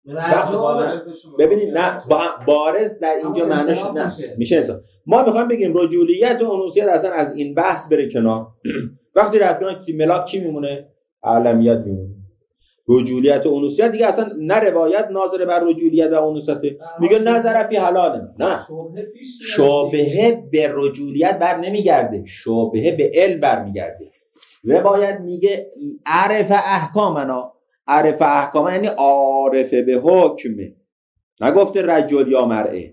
ببینید نه بارز در اینجا معنیش نه میشه انسان. ما میخوایم بگیم رجولیت و انوثیت اصلا از این بحث بره کنار. وقتی رفتن ملاک چی میمونه؟ علمیت میمونه. رجولیت و انوثیت دیگه اصلا نه روایت ناظر بر رجولیت و انوثیت، میگه نظر فی حلاله. نه شبهه به رجولیت بر نمیگرده، شبهه به علم بر میگرده. روایت میگه عرف احکامنا، عرف احکام یعنی عارف به حکم، نگفته رجل یا مرئه.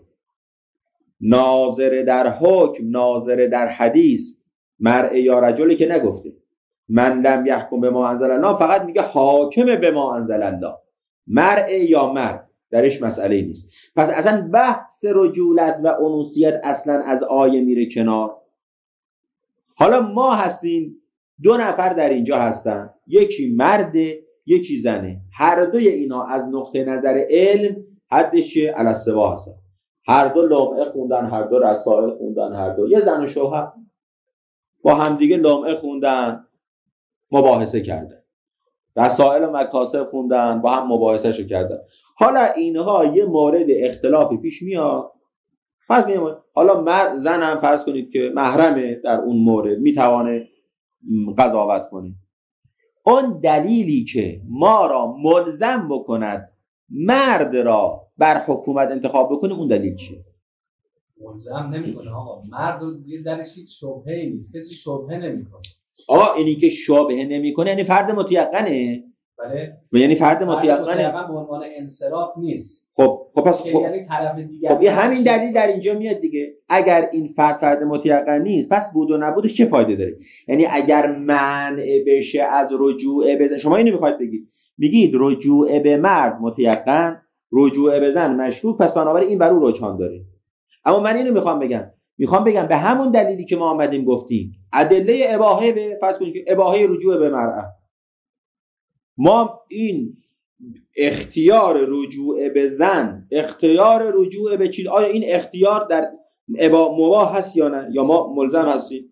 ناظر در حکم، ناظر در حدیث، مرئه یا رجلی که نگفته. من لم یحکم به ما انزل الله فقط میگه حاکم به ما انزل الله، مرئه یا مرد درش مسئله نیست. پس اصلا بحث رجولت و انوثیت اصلا از آیه میره کنار. حالا ما هستیم دو نفر در اینجا هستن، یکی مرده یکی زنه، هر دوی اینا از نقطه نظر علم حدش چیه؟ علی السوا هستن. هر دو لمعه خوندن، هر دو رسائل خوندن، هر دو یه زن و شوهر با همدیگه لمعه خوندن، مباحثه کردن، رسائل و مکاسب خوندن، با هم مباحثه شو کردن. حالا اینها یه مورد اختلافی پیش میاد، فرض کنید حالا مرد زن هم فرض کنید که محرمه، در اون مورد میتوانه قضاوت کنه. اون دلیلی که ما را ملزم بکند مرد را بر حکومت انتخاب بکنه، اون دلیل چیه؟ ملزم نمیکنه آقا، مرد درش هیچ شبهه‌ای نیست، کسی شبهه نمیکنه. آقا اینی که شبهه نمیکنه یعنی فرد متیقنه. بله. یعنی فرد متیقنه. متیقن به عنوان انصراف نیست. خب خب پس خب یعنی طرف دیگر. خب یه همین دلیل در اینجا میاد دیگه. اگر این فرد فرد متیقن نیست، پس بود و نبودش چه فایده داره؟ یعنی اگر منع بشه از رجوع به زن، شما اینو میخواید بگید، میگید رجوع به مرد متیقن، رجوع به زن مشروط، پس بنابراین این بر او رجحان داره. اما من اینو میخوام بگم، میخوام بگم به همون دلیلی که ما آمدیم گفتیم ادله اباحه به فرض کنید که اباحه رجوع به مرأه، ما این اختیار رجوع به زن، اختیار رجوع به چیز، آیا این اختیار در ابا مباح هست یا نه، یا ما ملزم هستیم؟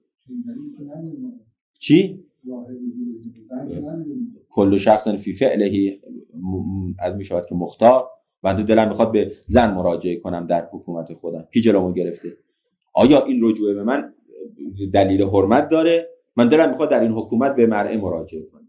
چی؟ کل شخص فی فعله از می شود که مختار، بنده دلم میخواد به زن مراجعه کنم در حکومت خودم، کی جلومو گرفته؟ آیا این رجوع به من دلیل حرمت داره؟ من دلم میخواد در این حکومت به مرأه مراجعه کنم.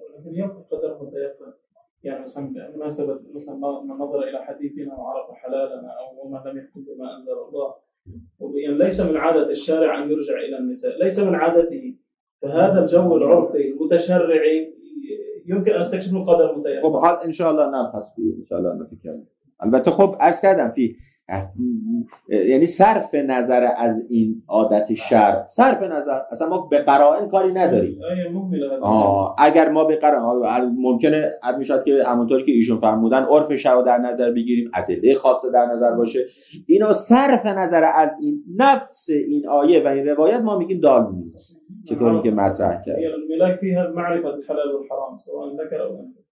يعني مثلا مناسبة مثلا من نظر إلى حديثنا وعرف حلالنا أو من لم يحكم بما أنزل الله، وبين ليس من عادة الشارع أن يرجع إلى النساء، ليس من عادته، فهذا الجو العرفي المتشرعي يمكن أن استكشف القدر متيقن. خب حال إن شاء الله نبحث فيه إن شاء الله نتكلم. البته خب عرض کردم فی یعنی صرف نظر از این عادت شرع، صرف نظر اصلا ما به قرائن کاری نداریم. آه اگر ما به قرائن ممکنه میشد که همونطور که ایشون فرمودن عرف شرع در نظر بگیریم، ادله خاصه در نظر باشه، اینا صرف نظر از این نفس این آیه و این روایت ما میگیم دال نیست. چطوری که مطرح کرد. الملاك فيها معرفة الحلال والحرام سواء ذكر أو أنثى.